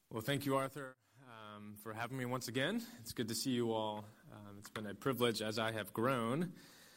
Well, thank you, Arthur, for having me once again. It's good to see you all. It's been a privilege as I have grown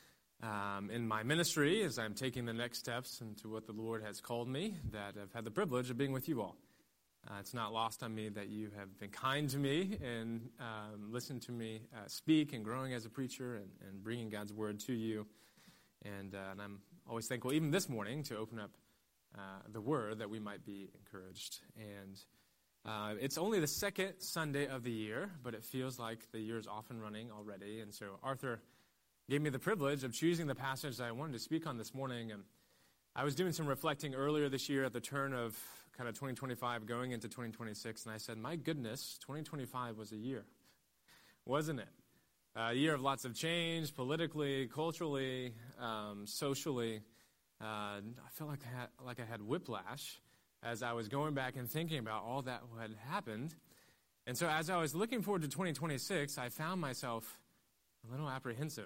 in my ministry, as I'm taking the next steps into what the Lord has called me, that I've had the privilege of being with you all. It's not lost on me that you have been kind to me and listened to me speak and growing as a preacher and bringing God's word to you. And I'm always thankful, even this morning, to open up the word that we might be encouraged. And it's only the second Sunday of the year, but it feels like the year is off and running already. And so Arthur gave me the privilege of choosing the passage that I wanted to speak on this morning. And I was doing some reflecting earlier this year at the turn of kind of 2025 going into 2026, and I said, my goodness, 2025 was a year, wasn't it? A year of lots of change, politically, culturally, socially. I felt like I had whiplash as I was going back and thinking about all that had happened. And so as I was looking forward to 2026, I found myself a little apprehensive,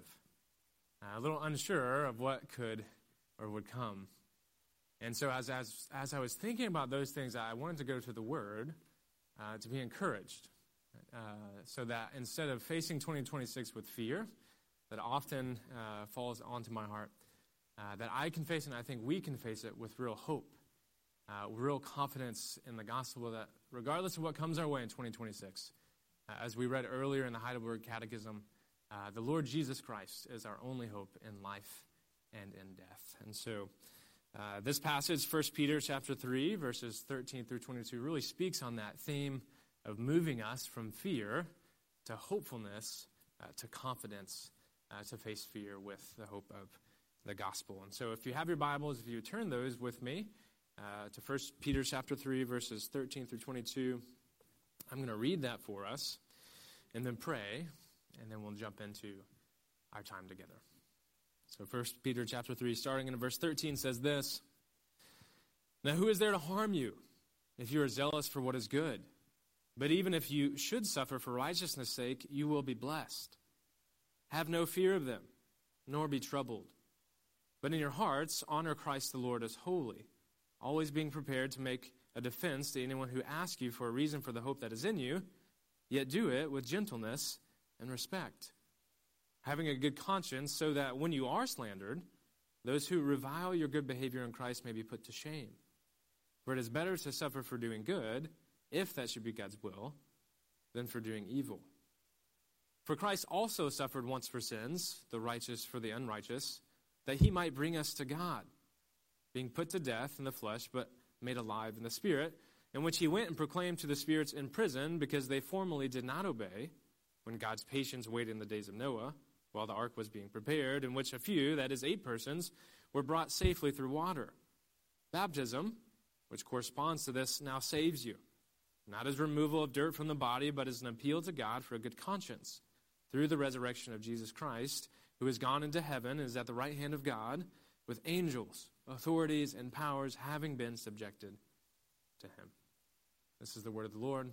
a little unsure of what could or would come. And so as I was thinking about those things, I wanted to go to the Word to be encouraged, so that instead of facing 2026 with fear that often falls onto my heart, that I can face it, and I think we can face it with real hope. Real confidence in the gospel that regardless of what comes our way in 2026, as we read earlier in the Heidelberg Catechism, the Lord Jesus Christ is our only hope in life and in death. And so this passage, 1 Peter chapter 3, verses 13 through 22, really speaks on that theme of moving us from fear to hopefulness, to confidence, to face fear with the hope of the gospel. And so if you have your Bibles, if you turn those with me, to 1 Peter chapter 3, verses 13 through 22. I'm going to read that for us and then pray, and then we'll jump into our time together. So 1 Peter chapter 3, starting in verse 13, says this: Now who is there to harm you if you are zealous for what is good? But even if you should suffer for righteousness' sake, you will be blessed. Have no fear of them, nor be troubled. But in your hearts honor Christ the Lord as holy, always being prepared to make a defense to anyone who asks you for a reason for the hope that is in you, yet do it with gentleness and respect, having a good conscience, so that when you are slandered, those who revile your good behavior in Christ may be put to shame. For it is better to suffer for doing good, if that should be God's will, than for doing evil. For Christ also suffered once for sins, the righteous for the unrighteous, that he might bring us to God, being put to death in the flesh, but made alive in the Spirit, in which he went and proclaimed to the spirits in prison, because they formerly did not obey, when God's patience waited in the days of Noah, while the ark was being prepared, in which a few, that is 8 persons, were brought safely through water. Baptism, which corresponds to this, now saves you, not as removal of dirt from the body, but as an appeal to God for a good conscience, through the resurrection of Jesus Christ, who has gone into heaven and is at the right hand of God, with angels, authorities, and powers having been subjected to him. This is the word of the Lord.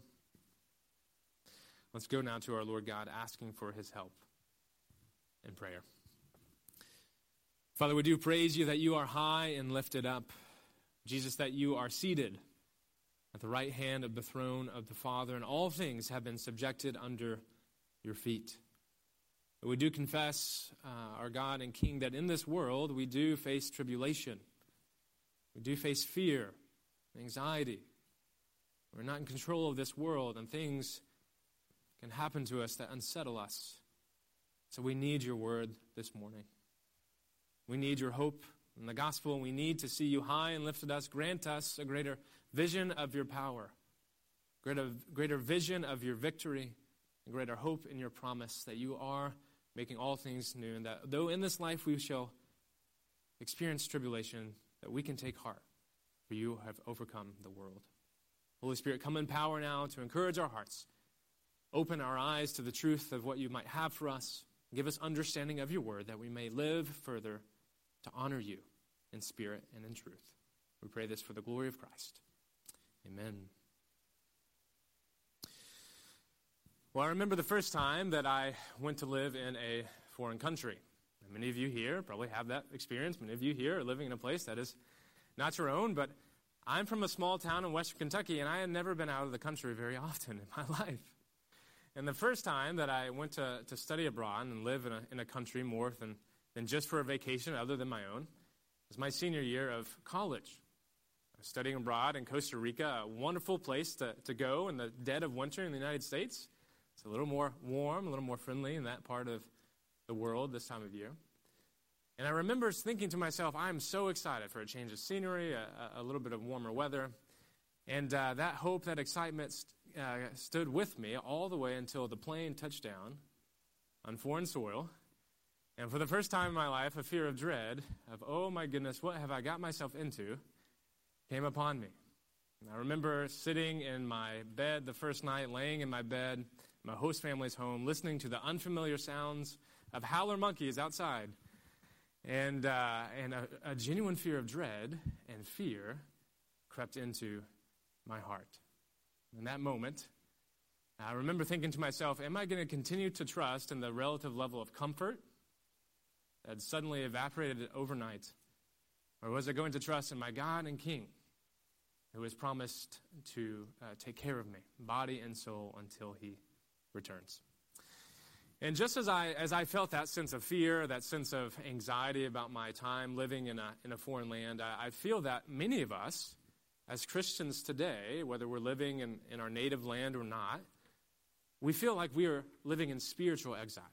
Let's go now to our Lord God, asking for his help in prayer. Father, we do praise you that you are high and lifted up. Jesus, that you are seated at the right hand of the throne of the Father, and all things have been subjected under your feet. We do confess, our God and King, that in this world we do face tribulation. We do face fear, anxiety. We're not in control of this world, and things can happen to us that unsettle us. So we need your word this morning. We need your hope in the gospel, and we need to see you high and lifted us. Grant us a greater vision of your power, greater vision of your victory, and greater hope in your promise that you are making all things new, and that though in this life we shall experience tribulation, that we can take heart, for you have overcome the world. Holy Spirit, come in power now to encourage our hearts. Open our eyes to the truth of what you might have for us. Give us understanding of your word, that we may live further to honor you in spirit and in truth. We pray this for the glory of Christ. Amen. Well, I remember the first time that I went to live in a foreign country. And many of you here probably have that experience. Many of you here are living in a place that is not your own, but I'm from a small town in western Kentucky, and I had never been out of the country very often in my life. And the first time that I went to study abroad and live in a country more than just for a vacation other than my own was my senior year of college. I was studying abroad in Costa Rica, a wonderful place to go in the dead of winter in the United States. It's a little more warm, a little more friendly in that part of the world this time of year. And I remember thinking to myself, I'm so excited for a change of scenery, a little bit of warmer weather. And that hope, that excitement stood with me all the way until the plane touched down on foreign soil. And for the first time in my life, a fear of dread, of, oh my goodness, what have I got myself into, came upon me. And I remember sitting in my bed the first night, laying in my bed, my host family's home, listening to the unfamiliar sounds of howler monkeys outside. And a genuine fear of dread and fear crept into my heart. In that moment, I remember thinking to myself, am I going to continue to trust in the relative level of comfort that suddenly evaporated overnight? Or was I going to trust in my God and King, who has promised to take care of me, body and soul, until he returns? And just as I felt that sense of fear, that sense of anxiety about my time living in a foreign land, I feel that many of us, as Christians today, whether we're living in our native land or not, we feel like we are living in spiritual exile.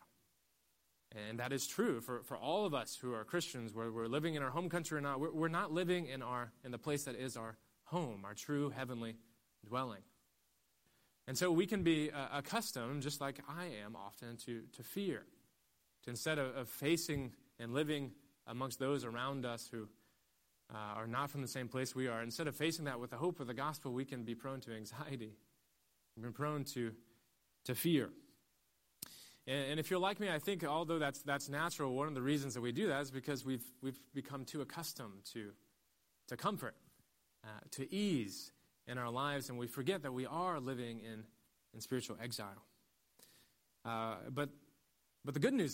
And that is true for all of us who are Christians, whether we're living in our home country or not. We're not living in the place that is our home, our true heavenly dwelling. And so we can be accustomed, just like I am often, to fear. To instead of facing and living amongst those around us who are not from the same place we are, instead of facing that with the hope of the gospel, we can be prone to anxiety. We're prone to fear. And if you're like me, I think although that's natural, one of the reasons that we do that is because we've become too accustomed to comfort, to ease in our lives, and we forget that we are living in spiritual exile. But the good news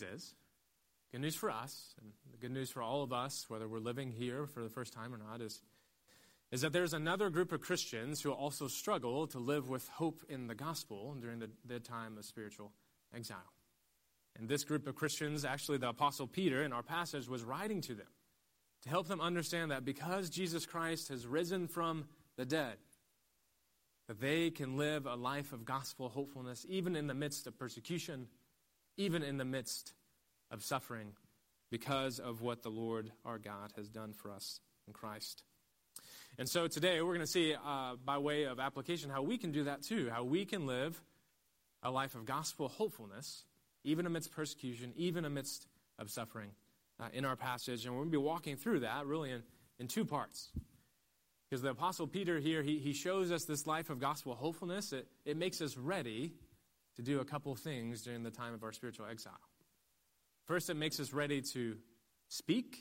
for us, and the good news for all of us, whether we're living here for the first time or not, is that there's another group of Christians who also struggle to live with hope in the gospel during the time of spiritual exile. And this group of Christians, actually the Apostle Peter in our passage, was writing to them to help them understand that because Jesus Christ has risen from the dead, that they can live a life of gospel hopefulness even in the midst of persecution, even in the midst of suffering, because of what the Lord our God has done for us in Christ. And so today we're going to see, by way of application, how we can do that too, how we can live a life of gospel hopefulness, even amidst persecution, even amidst of suffering in our passage. And we're going to be walking through that really in two parts. Because the Apostle Peter here, he shows us this life of gospel hopefulness. It makes us ready to do a couple of things during the time of our spiritual exile. First, it makes us ready to speak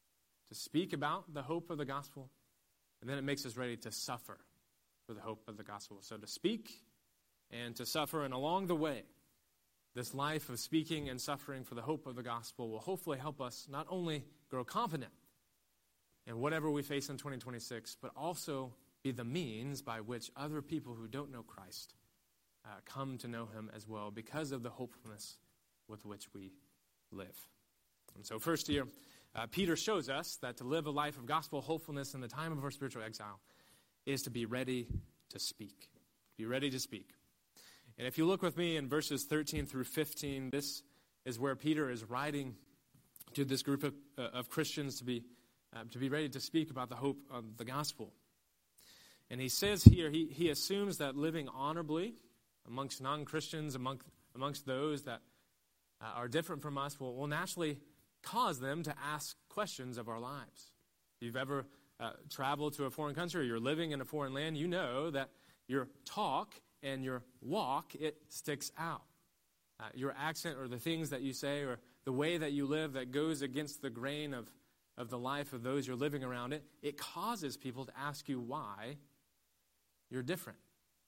about the hope of the gospel. And then it makes us ready to suffer for the hope of the gospel. So to speak and to suffer, and along the way, this life of speaking and suffering for the hope of the gospel will hopefully help us not only grow confident in whatever we face in 2026, but also be the means by which other people who don't know Christ come to know him as well because of the hopefulness with which we live. And so first here, Peter shows us that to live a life of gospel hopefulness in the time of our spiritual exile is to be ready to speak. Be ready to speak. And if you look with me in verses 13 through 15, this is where Peter is writing to this group of Christians to be ready to speak about the hope of the gospel. And he says here, he assumes that living honorably amongst non-Christians, amongst those that are different from us, will naturally cause them to ask questions of our lives. If you've ever traveled to a foreign country or you're living in a foreign land, you know that your talk and your walk, it sticks out. Your accent or the things that you say or the way that you live that goes against the grain of the life of those you're living around, it causes people to ask you why you're different.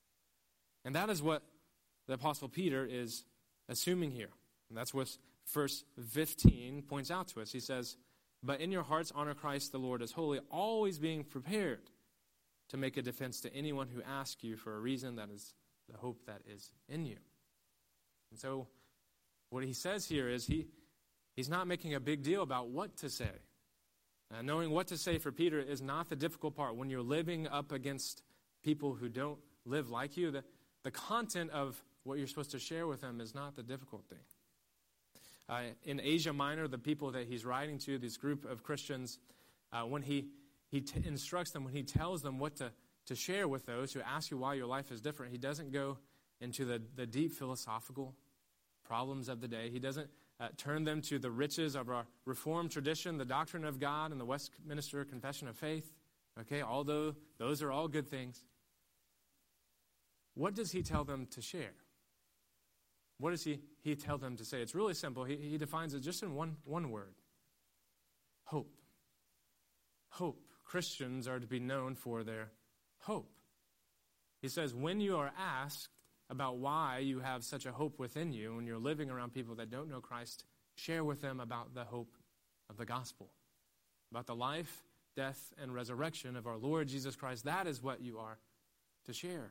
And that is what the Apostle Peter is assuming here. And that's what verse 15 points out to us. He says, "But in your hearts honor Christ the Lord as holy, always being prepared to make a defense to anyone who asks you for a reason that is the hope that is in you. And so what he says here is he's not making a big deal about what to say. Knowing what to say for Peter is not the difficult part. When you're living up against people who don't live like you, the content of what you're supposed to share with them is not the difficult thing. In Asia Minor, the people that he's writing to, this group of Christians, when he instructs them, when he tells them what to share with those who ask you why your life is different, he doesn't go into the deep philosophical problems of the day. He doesn't turn them to the riches of our Reformed tradition, the doctrine of God, and the Westminster Confession of Faith. Okay, although those are all good things. What does he tell them to share? What does he tell them to say? It's really simple. He defines it just in one word. Hope. Hope. Christians are to be known for their hope. He says, when you are asked about why you have such a hope within you, when you're living around people that don't know Christ, share with them about the hope of the gospel, about the life, death, and resurrection of our Lord Jesus Christ. That is what you are to share.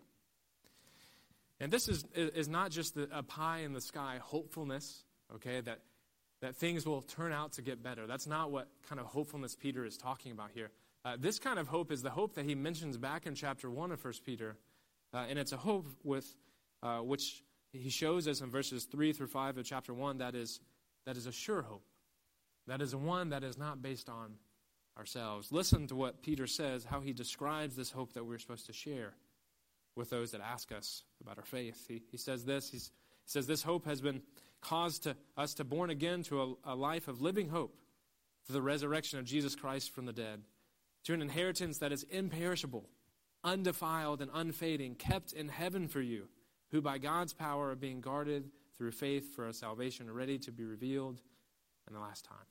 And this is not just a pie-in-the-sky hopefulness, okay, that things will turn out to get better. That's not what kind of hopefulness Peter is talking about here. This kind of hope is the hope that he mentions back in chapter 1 of 1 Peter. And it's a hope with which he shows us in verses 3 through 5 of chapter 1 that is a sure hope. That is one that is not based on ourselves. Listen to what Peter says, how he describes this hope that we're supposed to share with those that ask us about our faith. He says this, he says, this hope has been caused us to born again to a life of living hope through the resurrection of Jesus Christ from the dead, to an inheritance that is imperishable, undefiled and unfading, kept in heaven for you, who by God's power are being guarded through faith for a salvation ready to be revealed in the last time.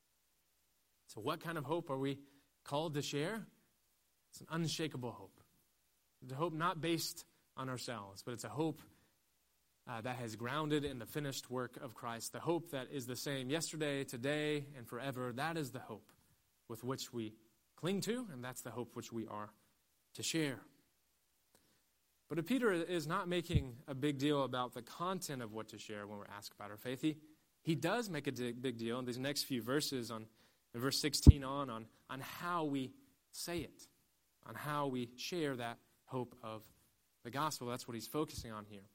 So what kind of hope are we called to share? It's an unshakable hope. It's a hope not based on ourselves, but it's a hope that has grounded in the finished work of Christ. The hope that is the same yesterday, today, and forever. That is the hope with which we cling to, and that's the hope which we are to share. But Peter is not making a big deal about the content of what to share when we're asked about our faith. He does make a big deal in these next few verses, in verse 16 on how we say it, on how we share that hope of the gospel. That's what he's focusing on here.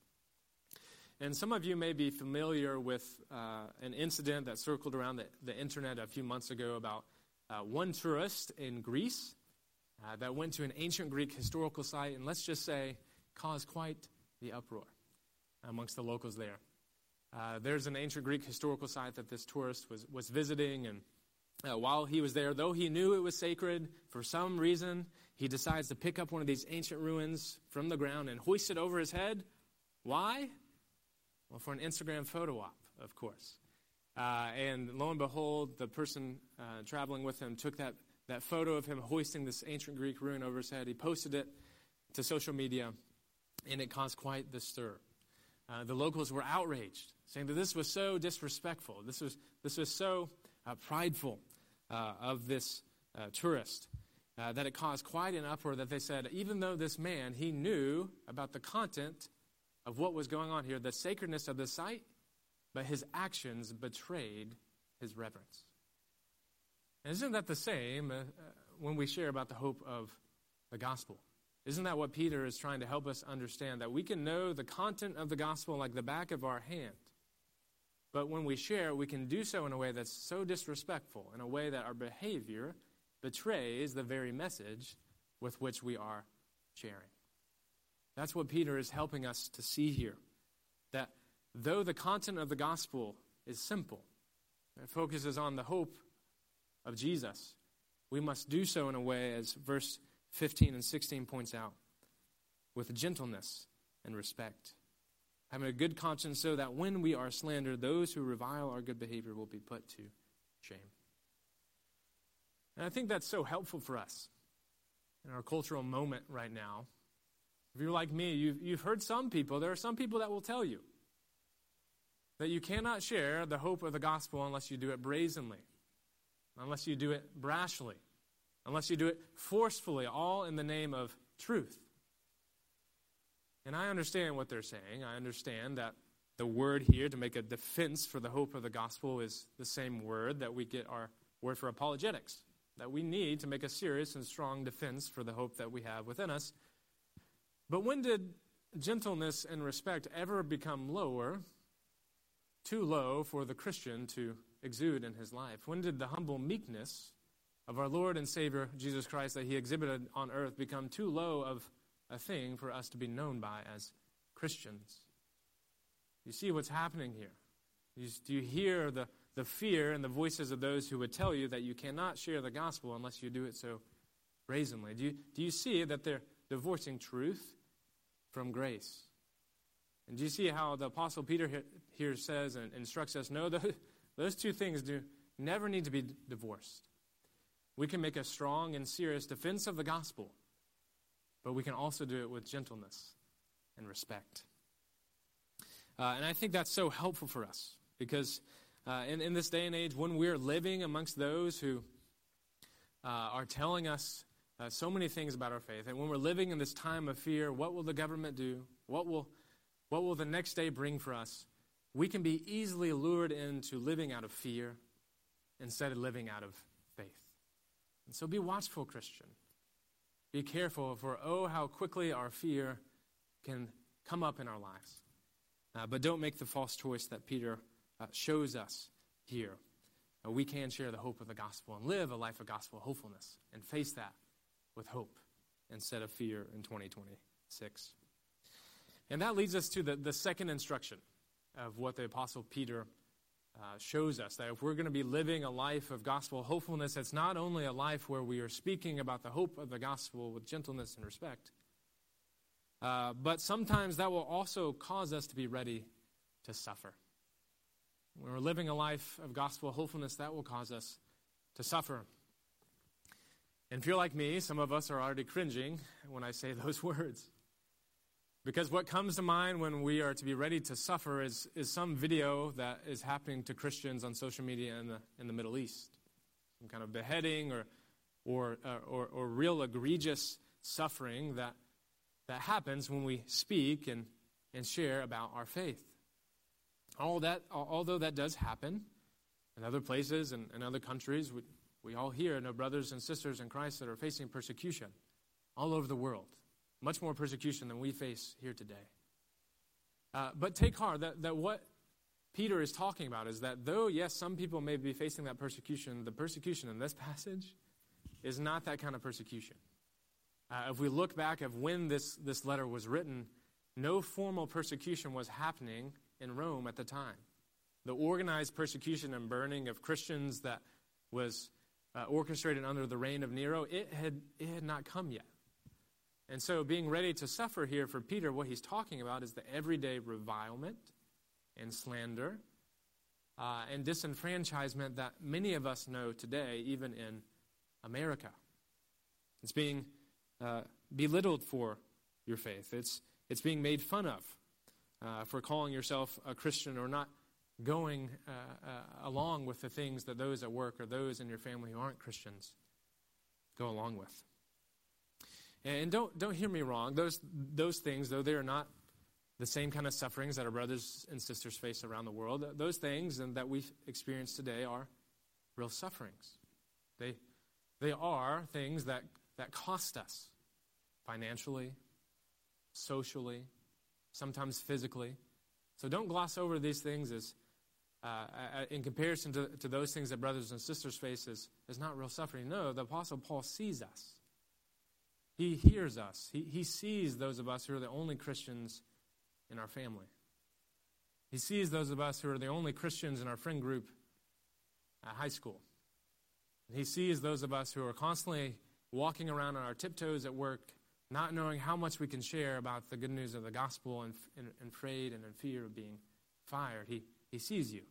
And some of you may be familiar with an incident that circled around the internet a few months ago about one tourist in Greece that went to an ancient Greek historical site, and let's just say caused quite the uproar amongst the locals there. There's an ancient Greek historical site that this tourist was visiting, and while he was there, though he knew it was sacred, for some reason, he decides to pick up one of these ancient ruins from the ground and hoist it over his head. Why? Well, for an Instagram photo op, of course. And lo and behold, the person traveling with him took that photo of him hoisting this ancient Greek ruin over his head. He posted it to social media, and it caused quite the stir. The locals were outraged, saying that this was so disrespectful. This was so prideful of this tourist that it caused quite an uproar that they said, even though this man, he knew about the content of what was going on here, the sacredness of the site, but his actions betrayed his reverence. And isn't that the same when we share about the hope of the gospel? Isn't that what Peter is trying to help us understand? That we can know the content of the gospel like the back of our hand. But when we share, we can do so in a way that's so disrespectful, in a way that our behavior betrays the very message with which we are sharing. That's what Peter is helping us to see here. That though the content of the gospel is simple, it focuses on the hope of Jesus, we must do so in a way, as verse 15 and 16 points out, with gentleness and respect, having a good conscience, so that when we are slandered, those who revile our good behavior will be put to shame. And I think that's so helpful for us in our cultural moment right now. If you're like me, you've heard there are some people that will tell you that you cannot share the hope of the gospel unless you do it brazenly, unless you do it brashly, unless you do it forcefully, all in the name of truth. And I understand what they're saying. I understand that the word here to make a defense for the hope of the gospel is the same word that we get our word for apologetics, that we need to make a serious and strong defense for the hope that we have within us. But when did gentleness and respect ever become lower, too low for the Christian to exude in his life? When did the humble meekness of our Lord and Savior, Jesus Christ, that he exhibited on earth become too low of a thing for us to be known by as Christians? You see what's happening here? Do you hear the fear and the voices of those who would tell you that you cannot share the gospel unless you do it so brazenly? Do you see that they're divorcing truth from grace? And do you see how the Apostle Peter here says and instructs us, no, those two things do never need to be divorced. We can make a strong and serious defense of the gospel, but we can also do it with gentleness and respect. And I think that's so helpful for us because in this day and age, when we're living amongst those who are telling us so many things about our faith, and when we're living in this time of fear, what will the government do? What will the next day bring for us? We can be easily lured into living out of fear instead of living out of faith. And so be watchful, Christian. Be careful, for oh, how quickly our fear can come up in our lives. But don't make the false choice that Peter shows us here. We can share the hope of the gospel and live a life of gospel hopefulness and face that with hope instead of fear in 2026. And that leads us to the second instruction of what the Apostle Peter shows us, that if we're going to be living a life of gospel hopefulness, it's not only a life where we are speaking about the hope of the gospel with gentleness and respect, but sometimes that will also cause us to be ready to suffer. When we're living a life of gospel hopefulness, that will cause us to suffer. And if you're like me, some of us are already cringing when I say those words. Because what comes to mind when we are to be ready to suffer is some video that is happening to Christians on social media in the Middle East. Some kind of beheading or real egregious suffering that happens when we speak and share about our faith. Although that does happen in other places and in other countries, we all hear brothers and sisters in Christ that are facing persecution all over the world. Much more persecution than we face here today. But take heart that what Peter is talking about is that though, yes, some people may be facing that persecution, the persecution in this passage is not that kind of persecution. If we look back at when this letter was written, no formal persecution was happening in Rome at the time. The organized persecution and burning of Christians that was orchestrated under the reign of Nero, it had not come yet. And so being ready to suffer here for Peter, what he's talking about is the everyday revilement and slander and disenfranchisement that many of us know today, even in America. It's being belittled for your faith. It's being made fun of for calling yourself a Christian or not going along with the things that those at work or those in your family who aren't Christians go along with. And don't hear me wrong. Those things, though they are not the same kind of sufferings that our brothers and sisters face around the world, those things and that we experience today are real sufferings. They are things that cost us financially, socially, sometimes physically. So don't gloss over these things as in comparison to those things that brothers and sisters face as not real suffering. No, the Apostle Paul sees us. He hears us. He sees those of us who are the only Christians in our family. He sees those of us who are the only Christians in our friend group at high school. And he sees those of us who are constantly walking around on our tiptoes at work, not knowing how much we can share about the good news of the gospel and afraid and in fear of being fired. He sees you.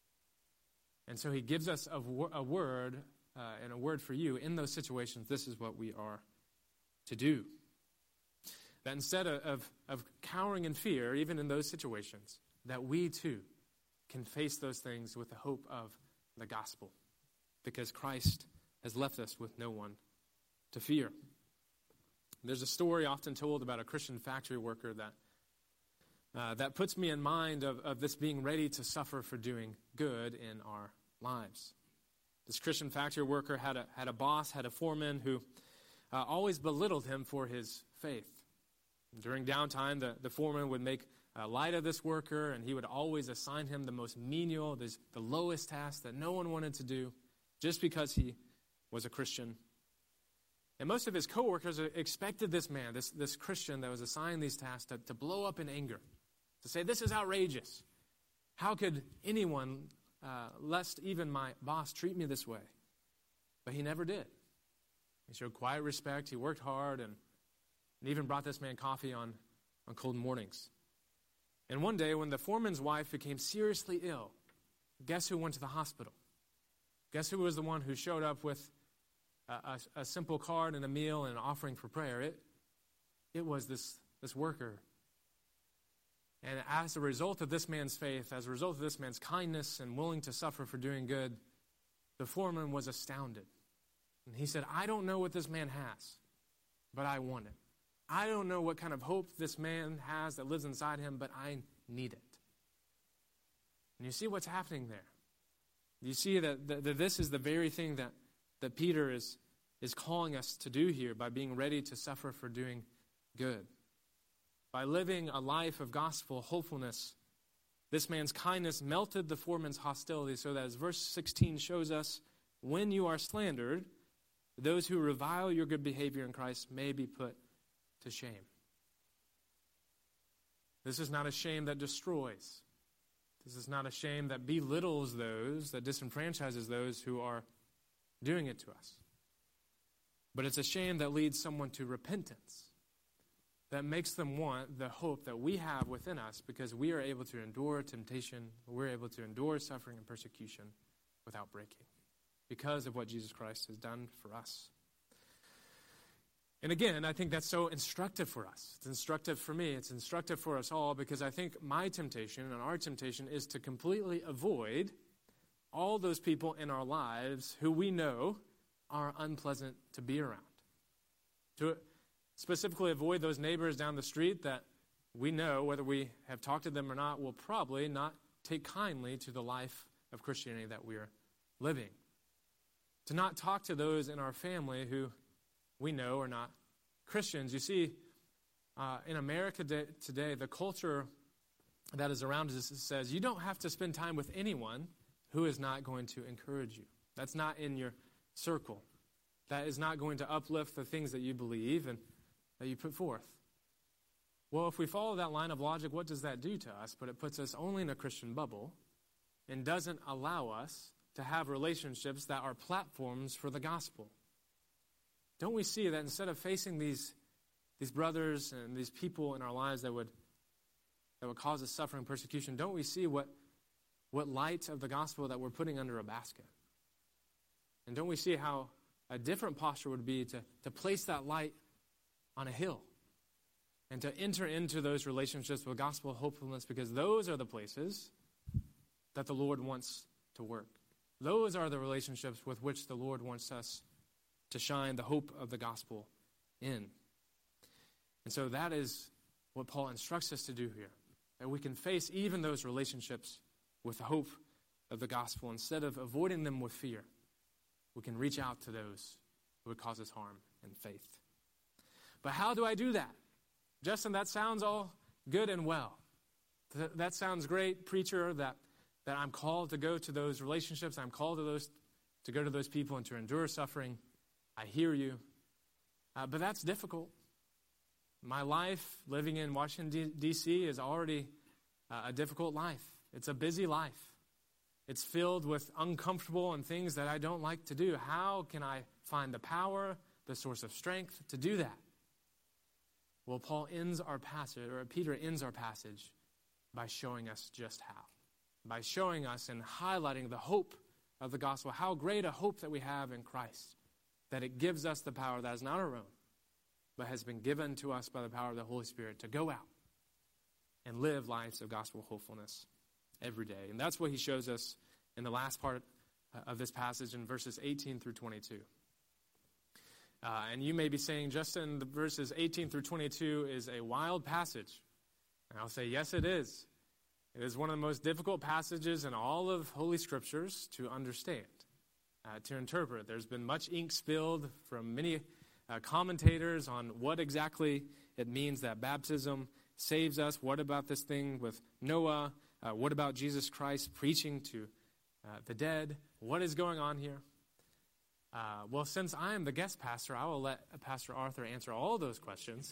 And so he gives us a word and a word for you. In those situations, this is what we are to do. That instead of cowering in fear, even in those situations, that we too can face those things with the hope of the gospel, because Christ has left us with no one to fear. There's a story often told about a Christian factory worker that puts me in mind of this being ready to suffer for doing good in our lives. This Christian factory worker had a boss, had a foreman who always belittled him for his faith. During downtime, the foreman would make light of this worker, and he would always assign him the most menial, the lowest task that no one wanted to do, just because he was a Christian. And most of his coworkers expected this man, this Christian that was assigned these tasks, to blow up in anger, to say, "This is outrageous. How could anyone, lest even my boss, treat me this way?" But he never did. He showed quiet respect. He worked hard and even brought this man coffee on cold mornings. And one day, when the foreman's wife became seriously ill, guess who went to the hospital? Guess who was the one who showed up with a simple card and a meal and an offering for prayer? It was this worker. And as a result of this man's faith, as a result of this man's kindness and willing to suffer for doing good, the foreman was astounded. And he said, "I don't know what this man has, but I want it. I don't know what kind of hope this man has that lives inside him, but I need it." And you see what's happening there. You see that this is the very thing that Peter is calling us to do here by being ready to suffer for doing good. By living a life of gospel hopefulness, this man's kindness melted the foreman's hostility, so that as verse 16 shows us, when you are slandered, those who revile your good behavior in Christ may be put to shame. This is not a shame that destroys. This is not a shame that belittles those, that disenfranchises those who are doing it to us. But it's a shame that leads someone to repentance, that makes them want the hope that we have within us because we are able to endure temptation, we're able to endure suffering and persecution without breaking because of what Jesus Christ has done for us. And again, I think that's so instructive for us. It's instructive for me. It's instructive for us all because I think my temptation and our temptation is to completely avoid all those people in our lives who we know are unpleasant to be around. To specifically avoid those neighbors down the street that we know, whether we have talked to them or not, will probably not take kindly to the life of Christianity that we are living. To not talk to those in our family who we know are not Christians. You see, in America today, the culture that is around us says you don't have to spend time with anyone who is not going to encourage you. That's not in your circle. That is not going to uplift the things that you believe and that you put forth. Well, if we follow that line of logic, what does that do to us? But it puts us only in a Christian bubble and doesn't allow us to have relationships that are platforms for the gospel. Don't we see that instead of facing these brothers and these people in our lives that would cause us suffering and persecution, don't we see what light of the gospel that we're putting under a basket? And don't we see how a different posture would be to place that light on a hill and to enter into those relationships with gospel hopefulness, because those are the places that the Lord wants to work. Those are the relationships with which the Lord wants us to shine the hope of the gospel in. And so that is what Paul instructs us to do here, that we can face even those relationships with the hope of the gospel. Instead of avoiding them with fear, we can reach out to those who would cause us harm in faith. But how do I do that? Justin, that sounds all good and well. That sounds great, preacher, that I'm called to go to those relationships. I'm called to go to those people and to endure suffering. I hear you. But that's difficult. My life living in Washington, D.C. is already a difficult life. It's a busy life. It's filled with uncomfortable and things that I don't like to do. How can I find the power, the source of strength to do that? Well, Peter ends our passage by showing us just how. By showing us and highlighting the hope of the gospel, how great a hope that we have in Christ, that it gives us the power that is not our own, but has been given to us by the power of the Holy Spirit to go out and live lives of gospel hopefulness every day. And that's what he shows us in the last part of this passage in verses 18 through 22. And you may be saying, Justin, the verses 18 through 22 is a wild passage. And I'll say, yes, it is. It is one of the most difficult passages in all of Holy Scriptures to understand, to interpret. There's been much ink spilled from many commentators on what exactly it means that baptism saves us. What about this thing with Noah? What about Jesus Christ preaching to the dead? What is going on here? Well, since I am the guest pastor, I will let Pastor Arthur answer all those questions.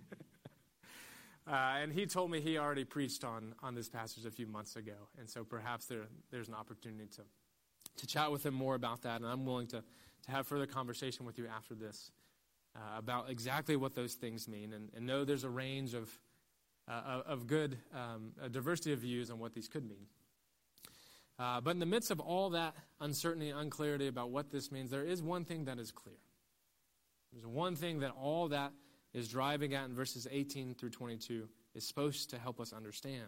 And he told me he already preached on this passage a few months ago. And so perhaps there's an opportunity to chat with him more about that. And I'm willing to have further conversation with you after this about exactly what those things mean. And know there's a range of good, a diversity of views on what these could mean. But in the midst of all that uncertainty and unclarity about what this means, there is one thing that is clear. There's one thing that all that is driving at in verses 18 through 22 is supposed to help us understand.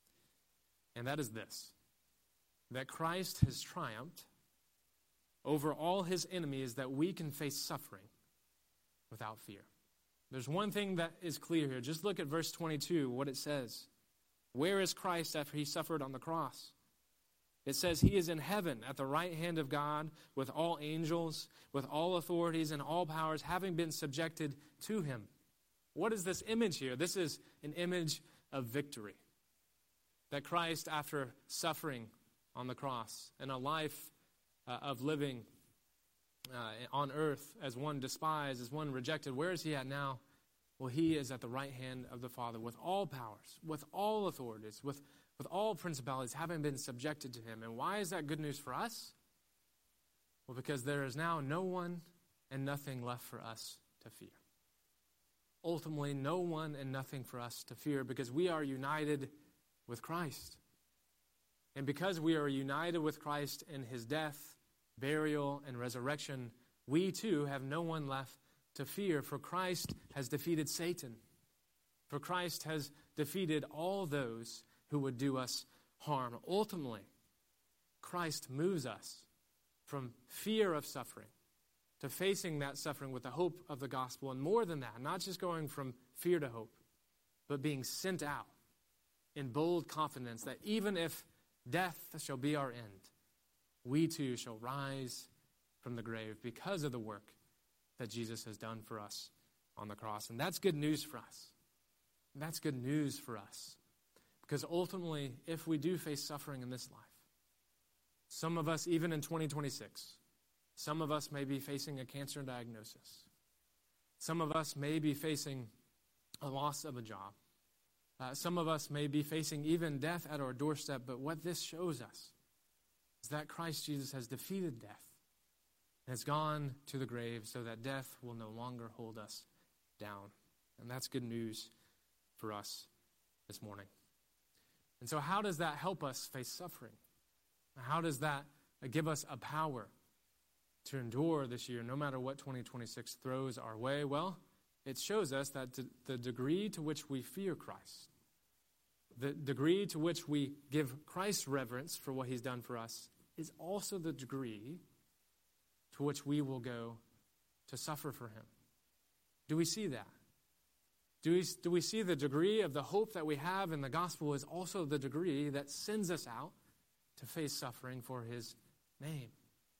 And that is this: that Christ has triumphed over all his enemies, that we can face suffering without fear. There's one thing that is clear here. Just look at verse 22, what it says. Where is Christ after he suffered on the cross? It says he is in heaven at the right hand of God with all angels, with all authorities and all powers having been subjected to him. What is this image here? This is an image of victory. That Christ, after suffering on the cross and a life of living on earth as one despised, as one rejected, where is he at now? Well, he is at the right hand of the Father with all powers, with all authorities, with all principalities having been subjected to him. And why is that good news for us? Well, because there is now no one and nothing left for us to fear. Ultimately, no one and nothing for us to fear, because we are united with Christ. And because we are united with Christ in his death, burial, and resurrection, we too have no one left to fear, for Christ has defeated Satan. For Christ has defeated all those who would do us harm. Ultimately, Christ moves us from fear of suffering to facing that suffering with the hope of the gospel. And more than that, not just going from fear to hope, but being sent out in bold confidence that even if death shall be our end, we too shall rise from the grave because of the work that Jesus has done for us on the cross. And that's good news for us. That's good news for us. Because ultimately, if we do face suffering in this life, some of us, even in 2026, some of us may be facing a cancer diagnosis. Some of us may be facing a loss of a job. Some of us may be facing even death at our doorstep. But what this shows us is that Christ Jesus has defeated death and has gone to the grave so that death will no longer hold us down. And that's good news for us this morning. And so how does that help us face suffering? How does that give us a power to endure this year, no matter what 2026 throws our way? Well, it shows us that the degree to which we fear Christ, the degree to which we give Christ reverence for what he's done for us, is also the degree to which we will go to suffer for him. Do we see that? Do we see the degree of the hope that we have in the gospel is also the degree that sends us out to face suffering for his name?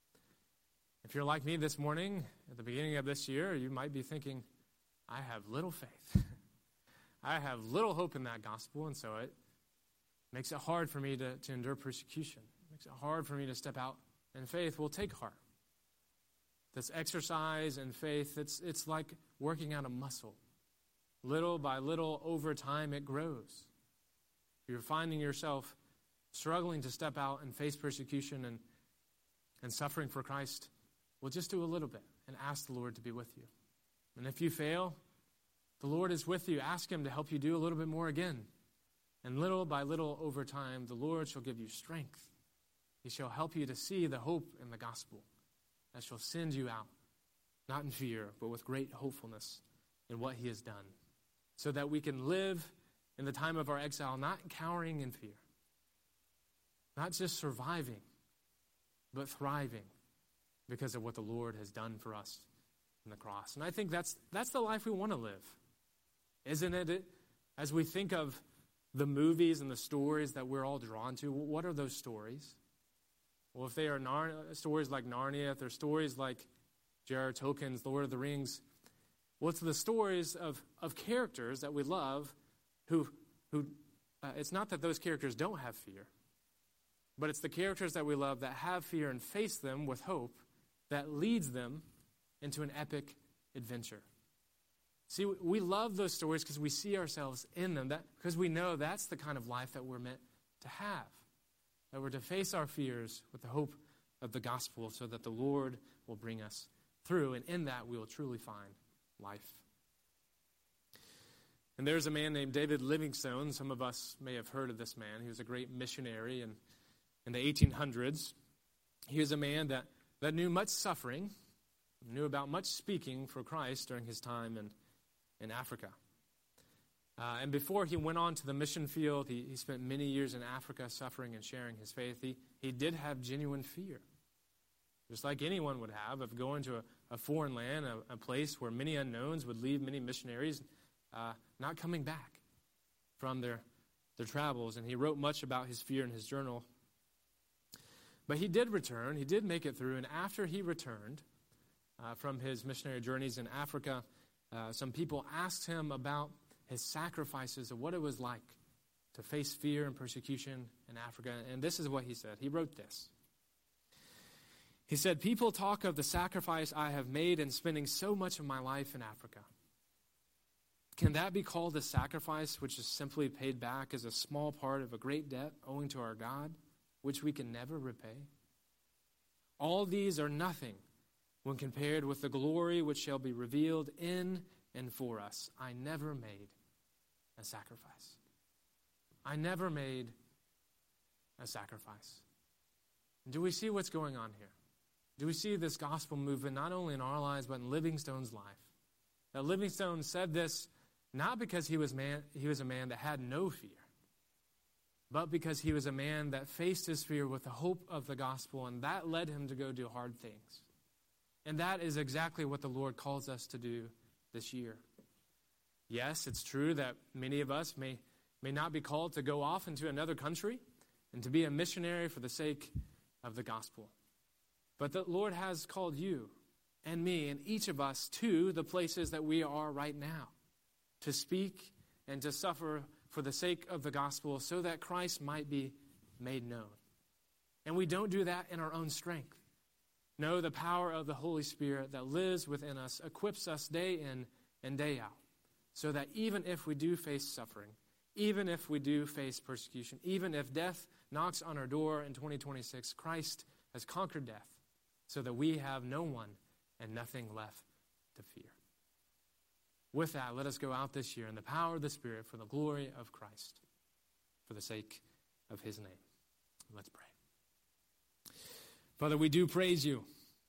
If you're like me this morning, at the beginning of this year, you might be thinking, I have little faith. I have little hope in that gospel, and so it makes it hard for me to endure persecution. It makes it hard for me to step out in faith. Well, take heart. This exercise in faith, it's like working out a muscle. Little by little, over time, it grows. If you're finding yourself struggling to step out and face persecution and suffering for Christ, well, just do a little bit and ask the Lord to be with you. And if you fail, the Lord is with you. Ask him to help you do a little bit more again. And little by little, over time, the Lord shall give you strength. He shall help you to see the hope in the gospel that shall send you out, not in fear, but with great hopefulness in what he has done, so that we can live in the time of our exile, not cowering in fear, not just surviving, but thriving because of what the Lord has done for us in the cross. And I think that's the life we want to live. Isn't it? As we think of the movies and the stories that we're all drawn to, what are those stories? Well, if they are stories like Narnia, if they're stories like J.R.R. Tolkien's Lord of the Rings, well, it's the stories of characters that we love who it's not that those characters don't have fear, but it's the characters that we love that have fear and face them with hope that leads them into an epic adventure. See, we love those stories because we see ourselves in them, because we know that's the kind of life that we're meant to have, that we're to face our fears with the hope of the gospel so that the Lord will bring us through, and in that we will truly find life. And there's a man named David Livingstone. Some of us may have heard of this man. He was a great missionary in the 1800s. He was a man that knew much suffering, knew about much speaking for Christ during his time in Africa. And before he went on to the mission field, he spent many years in Africa suffering and sharing his faith. He did have genuine fear, just like anyone would have, of going to a foreign land, a place where many unknowns would leave many missionaries not coming back from their travels. And he wrote much about his fear in his journal. But he did return. He did make it through. And after he returned from his missionary journeys in Africa, some people asked him about his sacrifices, of what it was like to face fear and persecution in Africa. And this is what he said. He wrote this. He said, "People talk of the sacrifice I have made in spending so much of my life in Africa. Can that be called a sacrifice which is simply paid back as a small part of a great debt owing to our God, which we can never repay? All these are nothing when compared with the glory which shall be revealed in and for us. I never made a sacrifice." I never made a sacrifice. Do we see what's going on here? Do we see this gospel movement not only in our lives, but in Livingstone's life? That Livingstone said this not because he was a man that had no fear, but because he was a man that faced his fear with the hope of the gospel, and that led him to go do hard things. And that is exactly what the Lord calls us to do this year. Yes, it's true that many of us may not be called to go off into another country and to be a missionary for the sake of the gospel. But the Lord has called you and me and each of us to the places that we are right now, to speak and to suffer for the sake of the gospel so that Christ might be made known. And we don't do that in our own strength. No, the power of the Holy Spirit that lives within us equips us day in and day out, so that even if we do face suffering, even if we do face persecution, even if death knocks on our door in 2026, Christ has conquered death so that we have no one and nothing left to fear. With that, let us go out this year in the power of the Spirit for the glory of Christ, for the sake of his name. Let's pray. Father, we do praise you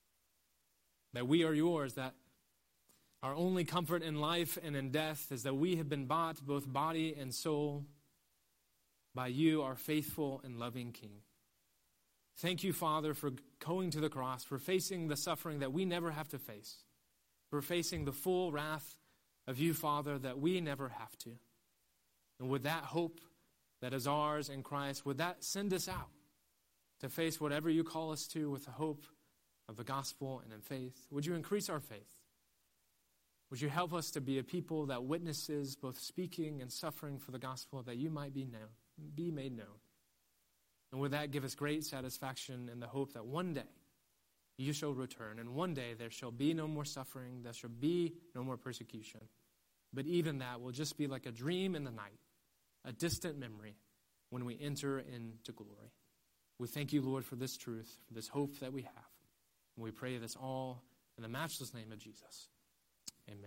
that we are yours, that our only comfort in life and in death is that we have been bought, both body and soul, by you, our faithful and loving King. Thank you, Father, for going to the cross, for facing the suffering that we never have to face, for facing the full wrath of you, Father, that we never have to. And with that hope that is ours in Christ, would that send us out to face whatever you call us to with the hope of the gospel and in faith? Would you increase our faith? Would you help us to be a people that witnesses both speaking and suffering for the gospel, that you might be made known? And with that, give us great satisfaction in the hope that one day you shall return, and one day there shall be no more suffering, there shall be no more persecution. But even that will just be like a dream in the night, a distant memory when we enter into glory. We thank you, Lord, for this truth, for this hope that we have. And we pray this all in the matchless name of Jesus.